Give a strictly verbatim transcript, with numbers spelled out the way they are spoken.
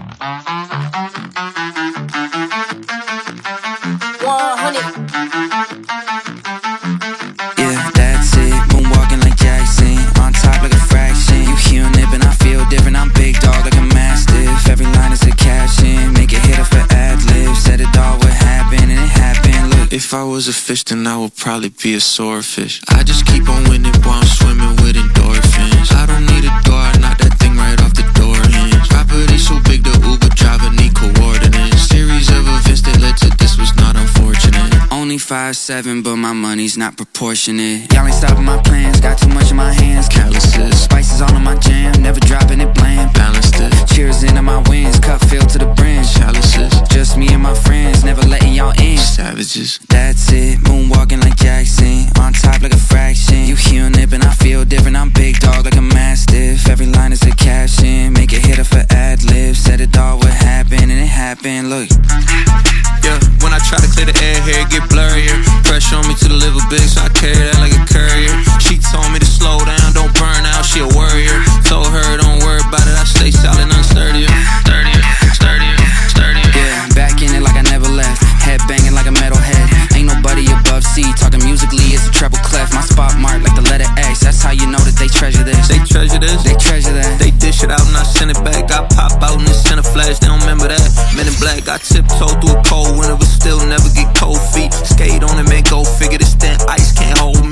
Yeah, that's it. Moonwalking like Jackson, on top like a fraction. You hearing it, but I feel different. I'm big dog like a mastiff. Every line is a caption, make it hit up for ad-lib. Said it all what happened, and it happened. Look, if I was a fish, then I would probably be a swordfish. I just keep on winning while I'm swimming with endorphins. I don't need a door, I knock that thing right off the door hinge. Property so big, the Uber driver need coordinates. Series of events that led to this was not unfortunate. Only five seven, but my money's not proportionate. Y'all ain't stopping my plans, got too much in my hands. Calluses, spices all on my jam, never dropping it bland. Balanced it, cheers into my wins, cup filled to the brim. Chalices, just me and my friends, never letting y'all in. Savages, that's it, moonwalking like Jackson, on top like a fraction. You hearing it, but I feel different. I'm big dog like a mastiff. Every line is a caption, make it hit up for ad-lib. Said it all what happened, and it happened. Look, yeah, when I try to clear the air here, it get blurrier. Pressure on me to the liver big, so I carry that like a courier. She told me to slow down, don't burn out, she a worrier. Told her don't worry about it, I stay solid and sturdier. Sturdier, sturdier, sturdier. Yeah, back in it like I never left. Head banging like a metalhead. Ain't nobody above C, talking musically, it's a treble clef. My spot marked like the letter X, that's how you know that they treasure this. They treasure this, they treasure that. They dish it out and I send it back. I pop out and it's in a flash, they don't remember that. Men in black, I tiptoe through a cold winter, but still never get cold feet. Skate on it, man, go figure this thin ice can't hold me.